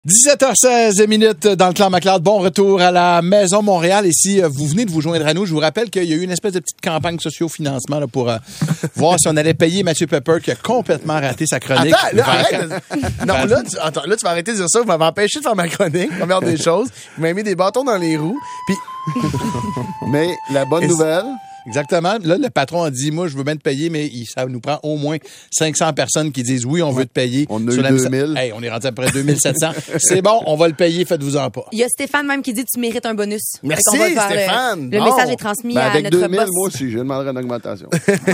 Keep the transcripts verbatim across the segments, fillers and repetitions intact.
dix-sept heures seize minutes dans le clan McLeod. Bon retour à la Maison Montréal. Et si euh, vous venez de vous joindre à nous, je vous rappelle qu'il y a eu une espèce de petite campagne socio-financement là, pour euh, voir si on allait payer Mathieu Pepper qui a complètement raté sa chronique. Attends, là, arrête. Non, là tu, attends, là, tu vas arrêter de dire ça. Vous m'avez empêché de faire ma chronique, première des choses. Vous m'avez mis des bâtons dans les roues. Puis... Mais la bonne Et nouvelle... Exactement. Là, le patron a dit, moi, je veux bien te payer, mais il, ça nous prend au moins cinq cents personnes qui disent, oui, on veut te payer. On a sur eu la deux mille. Hey, on est rendu à peu près deux mille sept cents. C'est bon, on va le payer, faites-vous-en pas. Il y a Stéphane même qui dit, tu mérites un bonus. Merci, Fait qu'on va le faire, Stéphane. Le, le Bon. message est transmis Ben, à avec notre deux mille, boss. moi aussi, je demanderais une augmentation.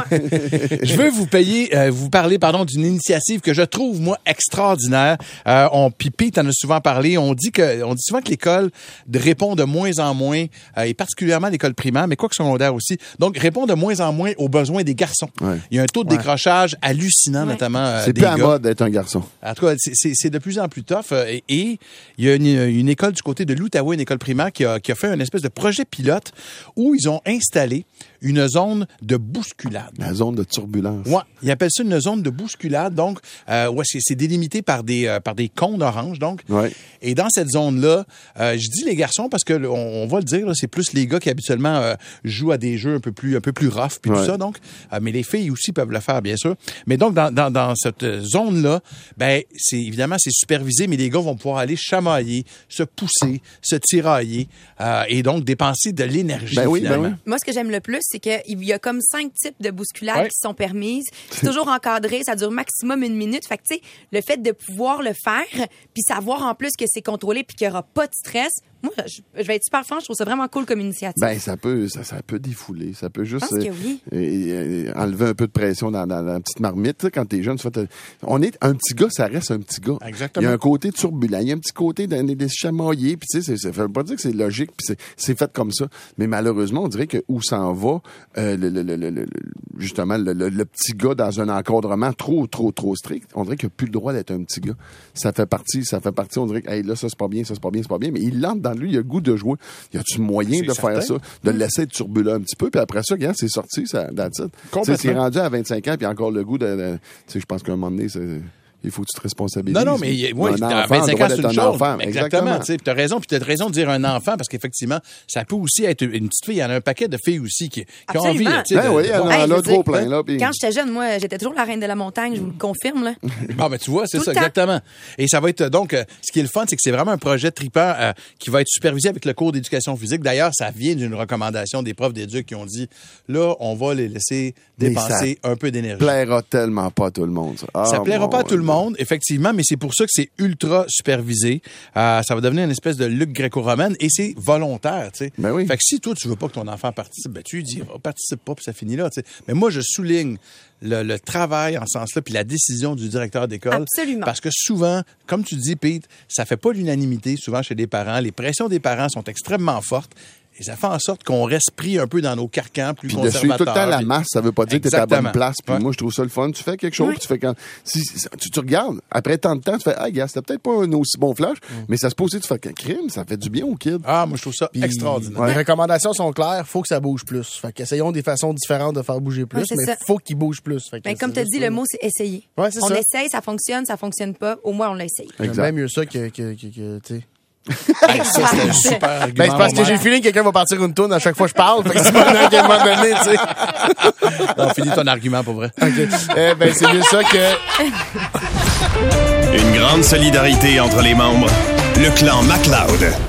Je veux vous payer, euh, vous parler, pardon, d'une initiative que je trouve, moi, extraordinaire. Euh, on, puis Pete en a souvent parlé. On dit que, on dit souvent que l'école répond de moins en moins, euh, et particulièrement l'école primaire, mais quoi que secondaire aussi. Donc, répond de moins en moins aux besoins des garçons. Ouais. Il y a un taux de Ouais. décrochage hallucinant, Ouais. notamment euh, C'est des plus à gars. mode d'être un garçon. En tout cas, c'est- c'est c'est de plus en plus tough. euh, Et, et il y a une, une école du côté de l'Outaouais, une école primaire, qui a, qui a fait une espèce de projet pilote où ils ont installé une zone de bousculade. La zone de turbulence. Ouais, ils appellent ça une zone de bousculade. Donc, euh, ouais, c'est c'est délimité par des euh, par des cônes oranges. Donc, Ouais. et dans cette zone-là, euh, je dis les garçons parce que là, on, on va le dire, là, c'est plus les gars qui habituellement euh, jouent à des jeux un peu plus un peu plus rough puis Ouais. tout ça. Donc, euh, mais les filles aussi peuvent le faire, bien sûr. Mais donc dans dans, dans cette zone-là, ben c'est évidemment c'est supervisé, mais les gars vont pouvoir aller chamailler, se pousser, se tirailler euh, et donc dépenser de l'énergie. Ben oui, ben finalement. oui. Moi, ce que j'aime le plus, c'est qu'il y a comme cinq types de bousculades Ouais. qui sont permises. C'est toujours encadré, ça dure maximum une minute. Fait que, tu sais, le fait de pouvoir le faire, puis savoir en plus que c'est contrôlé puis qu'il n'y aura pas de stress, moi, je, je vais être super franche, je trouve ça vraiment cool comme initiative. Ben, ça peut, ça, ça peut défouler. Ça peut juste Je pense que oui. euh, euh, enlever un peu de pression dans, dans, dans la petite marmite. Tu sais, quand t'es jeune, tu fais, t'as- on est un petit gars, ça reste un petit gars. Exactement. Il y a un côté turbulent, il y a un petit côté d'un- des chamaillés. Puis tu sais, c'est- ça veut pas dire que c'est logique, puis c'est, c'est fait comme ça. Mais malheureusement, on dirait que où s'en va, euh, le, le, le, le, le- justement, le, le, le petit gars dans un encadrement trop, trop, trop strict, on dirait qu'il n'a plus le droit d'être un petit gars. Ça fait partie, ça fait partie. On dirait que hey, là, ça c'est pas bien, ça c'est pas bien, c'est pas bien. Mais il entre dans lui, il a le goût de jouer. Y a-tu moyen C'est de certain. faire ça, de le laisser être turbulent un petit peu, puis après ça, regarde, c'est sorti, ça, that's it. Tu sais, Complètement. c'est rendu à vingt-cinq ans, puis encore le goût de, de- tu sais, je pense qu'à un moment donné, c'est, il faut que tu te responsabilises. Non, non, mais il y a- oui, Un à enfant a le vingt-cinq droit ans, c'est d'être une un chose. enfant. Exactement. Tu as raison. Puis tu as raison de dire un enfant parce qu'effectivement, ça peut aussi être une petite fille. Il y en a un paquet de filles aussi qui, qui ont envie. Absolument. là, tu sais, Ben de- oui, de- il y en bon. a, Hey, en je a veux trop dire, plein, là. Puis... Quand j'étais jeune, moi, j'étais toujours la reine de la montagne, je vous le confirme, là. Ah, ben tu vois, c'est Tout ça, le temps. exactement. Et ça va être, donc, euh, ce qui est le fun, c'est que c'est vraiment un projet trippant euh, qui va être supervisé avec le cours d'éducation physique. D'ailleurs, ça vient d'une recommandation des profs d'éduc qui ont dit, là, on va les laisser Mais dépenser un peu d'énergie. plaira tellement pas à tout le monde, ça. Ça Ah, plaira mon pas à tout le Dieu. monde, effectivement, mais c'est pour ça que c'est ultra supervisé. Euh, ça va devenir une espèce de lutte gréco-romaine et c'est volontaire, tu sais. Ben oui. Fait que si toi, tu veux pas que ton enfant participe, ben tu lui dis, oh, participe pas, puis ça finit là, tu sais. Mais moi, je souligne le, le travail en ce sens-là, puis la décision du directeur d'école. Absolument. Parce que souvent, comme tu dis, Pete, ça fait pas l'unanimité, souvent chez les parents. Les pressions des parents sont extrêmement fortes. Et ça fait en sorte qu'on reste pris un peu dans nos carcans plus Puis de conservateurs. suivre tout le temps la Puis- masse, ça veut pas dire que t'es à la bonne Exactement. place. Puis Ouais. moi, je trouve ça le fun. Tu fais quelque chose, Oui. puis tu fais quand... Si, si- tu, tu regardes, après tant de temps, tu fais, ah, gars, c'était peut-être pas un aussi bon flash, mais ça se peut aussi, tu fais qu'un crime, ça fait du bien au kid. Ah, moi, je trouve ça Puis, extraordinaire. Les recommandations sont claires, faut que ça bouge plus. Fait qu'essayons des façons différentes de faire bouger plus, Ouais, c'est mais ça. faut qu'il bouge plus. Fait que Ben, comme c'est tu as juste dit, ça. le mot, c'est essayer. Ouais, c'est On ça. essaye, ça fonctionne, ça fonctionne pas. Au moins, on l'a essayé. J'aime Exact. bien mieux ça que, que, que, que tu sais. Hey, ça, c'est un super argument. Ben, c'est parce que Romain. j'ai le feeling que quelqu'un va partir une tourne à chaque fois que je parle. Fait que c'est pas un moment donné, tu sais. On finit ton argument, pour vrai. OK. Eh ben, c'est mieux ça que... Une grande solidarité entre les membres. Le clan McLeod.